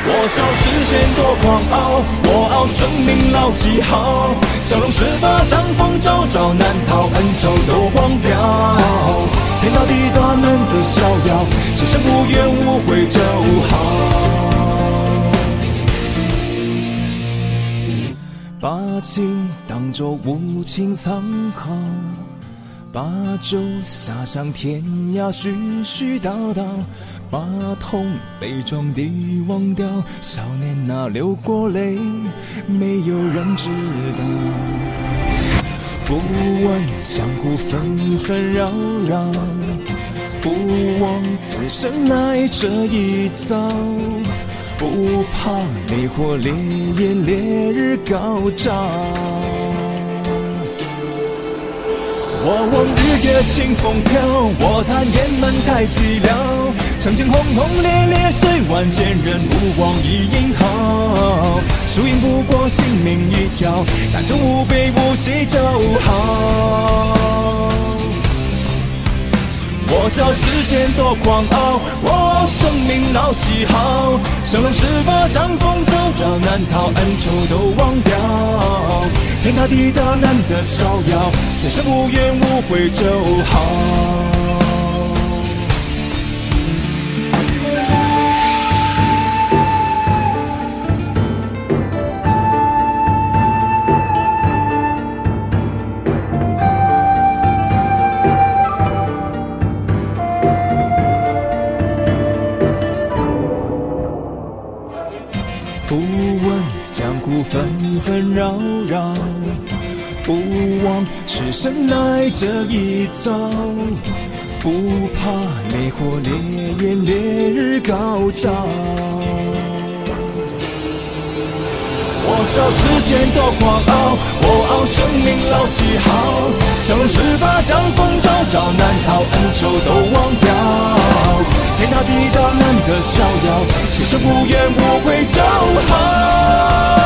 我笑世间多狂傲，我傲生命老几好。笑容18掌风朝朝，难逃恩仇都忘掉。天大地大难得逍遥，此生无怨无悔就好。把情当作无情参考，把酒洒向天涯，絮絮叨叨，把痛悲壮地忘掉。少年那流过泪，没有人知道。不问江湖纷纷扰扰，不枉此生来这一遭。不怕烈火烈焰烈日高照，我望日月清风飘，我叹雁门太寂寥。曾经轰轰烈烈水万千人，勿忘一英豪。输赢不过性命一条，但求无悲无喜就好。我笑世间多狂傲，我傲生命老几好。生龙18掌风朝朝，难逃恩仇都忘掉。天大地大难得逍遥，此生无怨无悔就好。不问江湖纷纷扰扰，不枉此生来这一遭。不怕烈火烈焰烈日高照，我笑世间多狂傲，我傲生命老几好。笑容18掌风朝朝，难逃恩仇都忘掉。天大地大难得逍遥，此生无怨无悔就好。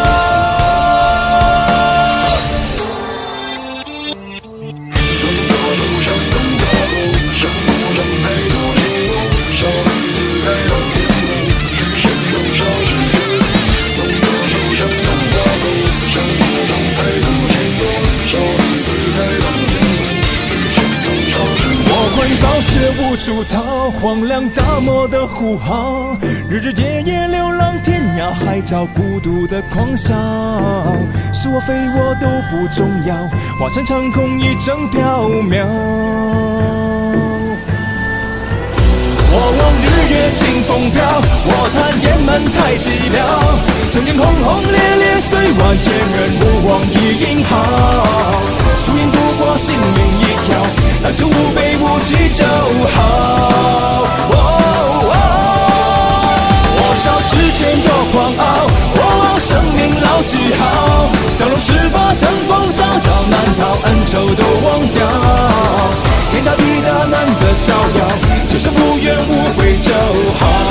暴雪无处逃，荒凉大漠的呼号，日日夜夜流浪天涯海角，孤独的狂笑。是我非我都不重要，化成长空一阵缥缈。我望日月清风飘，我叹雁门太寂寥。曾经轰轰烈烈虽万千人，勿忘一英豪。输赢不过性命一条，但求无悲无喜就好。我笑世间多狂傲，我傲生命老几好。笑容18掌风朝朝，难逃恩仇都忘掉。天大地大难得逍遥，此生无怨无悔就好。